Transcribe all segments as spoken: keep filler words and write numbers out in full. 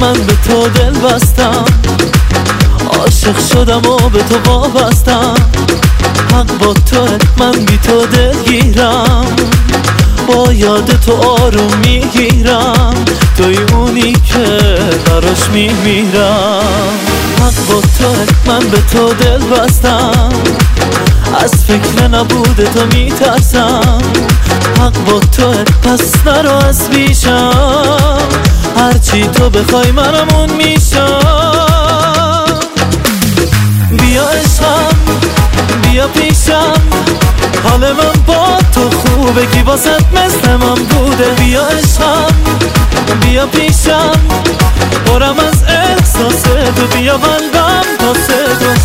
من به تو دل بستم، عاشق شدم و به تو وابستم. حق با تو، من بی تو دلگیرم، با یاد تو آروم میگیرم، توی اونی که براش میمیرم. حق با تو، من به تو دل بستم، از فکر نبود تو میترسم. حق با تو، پس نرو از پیشم، هرچی تو بخوای منم اون میشم. بیا عشقم، بیا پیشم، حال من با تو خوبه، کی واسط مثل من بوده. بیا عشقم، بیا پیشم، پرم از احساس تو، بیا قلبم واسه تو.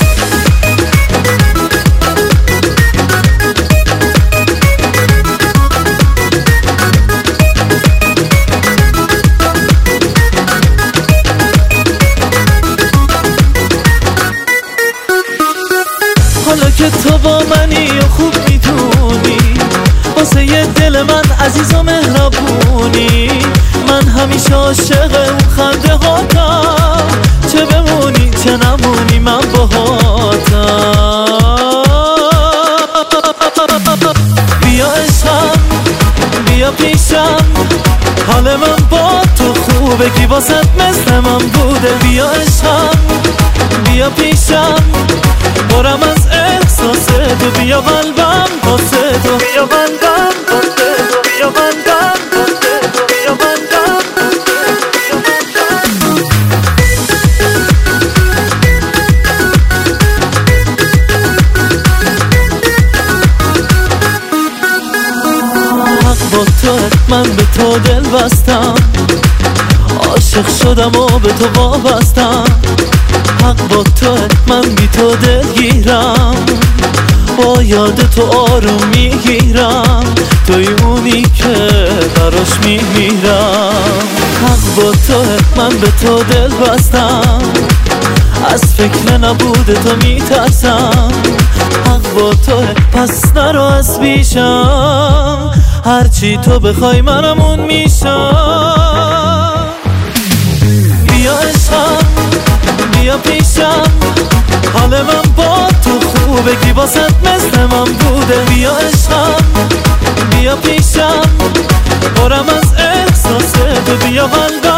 حالا که تو با منی و خوب میدونی، واسه یه دل من عزیز و مهربونی، من همیشه عاشق اون خنده هاتم، چه بمونی چه نمونی من باهاتم. بیا عشقم، بیا پیشم، حال من با تو خوبه، کی واسط مثل من بوده. بیا عشقم، بیا پیشم، پرم از احساس تو، بیا قلبم واسه تو، بیا قلبم واسه تو، بیا قلبم واسه تو، بیا قلبم حق با تو، من به تو دل بستم، عاشق شدم و به تو وابستم. حق با تو، من بی تو دلگیرم، با یاد تو آروم میگیرم، توی اونی که براش میمیرم. حق با تو، من به تو دل بستم، از فکر نبود تو میترسم. حق با تو، پس نرو از پیشم، هرچی تو بخوای منم اون میشم. بیا عشقم، بیا پیشم، حال من با تو خوبه، کی واسط مثل من بوده. بیا عشقم، بیا پیشم، پرم از احساس تو، بیا قلبم